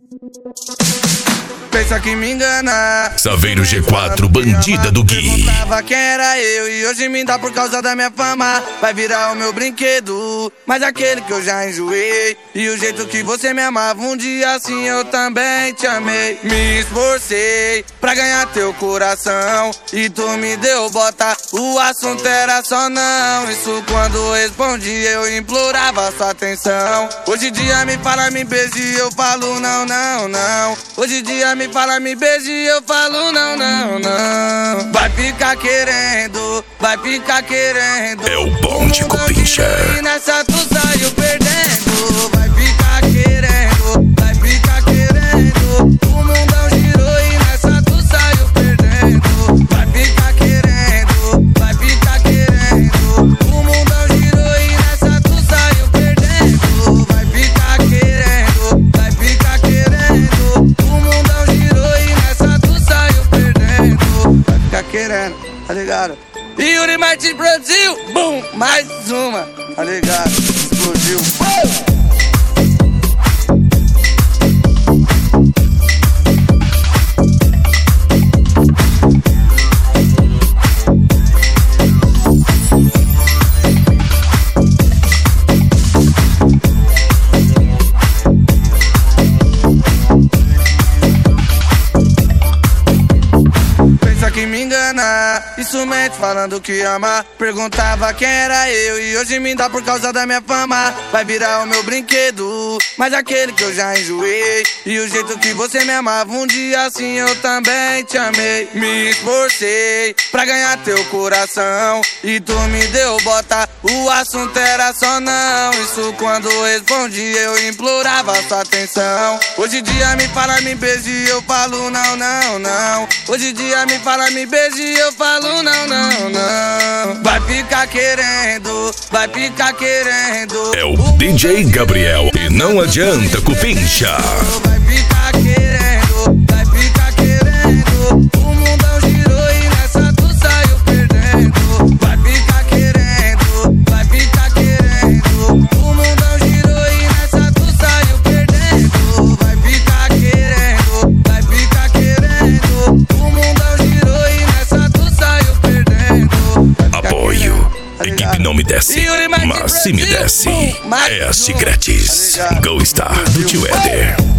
Pensa que me engana. Saveiro G4, bandida do Gui. Perguntava quem era eu e hoje me dá por causa da minha fama. Vai virar o meu brinquedo, mas aquele que eu já enjoei. E o jeito que você me amava, um dia assim eu também te amei. Me esforcei pra ganhar teu coração e tu me deu bota, o assunto era só não. Isso quando respondi eu implorava sua atenção. Hoje em dia me fala, me beije e eu falo não, não, não. Hoje em dia me fala, me beije e eu falo não, não, não. Vai ficar querendo, vai ficar querendo. É o bonde Cupincha. E nessa tu saiu perdendo. Vai ficar querendo, vai ficar querendo. O mundão girou e nessa tu saiu perdendo. Vai ficar querendo, vai ficar querendo. O mundão girou e nessa tu saiu perdendo. Vai ficar querendo, vai ficar querendo. O mundão girou e nessa tu saiu perdendo. Vai ficar querendo, tá ligado? Yuri Martins Brasil, bum, mais uma, tá ligado? Explodiu. Que me engana, isso mente falando que ama. Perguntava quem era eu e hoje me dá por causa da minha fama. Vai virar o meu brinquedo, mas aquele que eu já enjoei. E o jeito que você me amava, um dia assim eu também te amei. Me esforcei pra ganhar teu coração e tu me deu bota, o assunto era só não. Isso quando respondi eu implorava sua atenção. Hoje em dia me fala, me beije e eu falo não, não, não. Hoje em dia me fala, me beije e eu falo não, não, não. Vai ficar querendo, vai ficar querendo. É o DJ Gabriel e não adianta Cupincha. Vai ficar querendo, vai ficar querendo. O mundão girou e nessa tu saiu perdendo. Vai ficar querendo, vai ficar querendo. O mundão girou e nessa tu saiu perdendo. Vai ficar querendo, vai ficar querendo. O mundão girou e nessa tu saiu perdendo. Apoio. Equipe não me desce, mas se me desce, é assim grátis. Go Star do Tio Éder.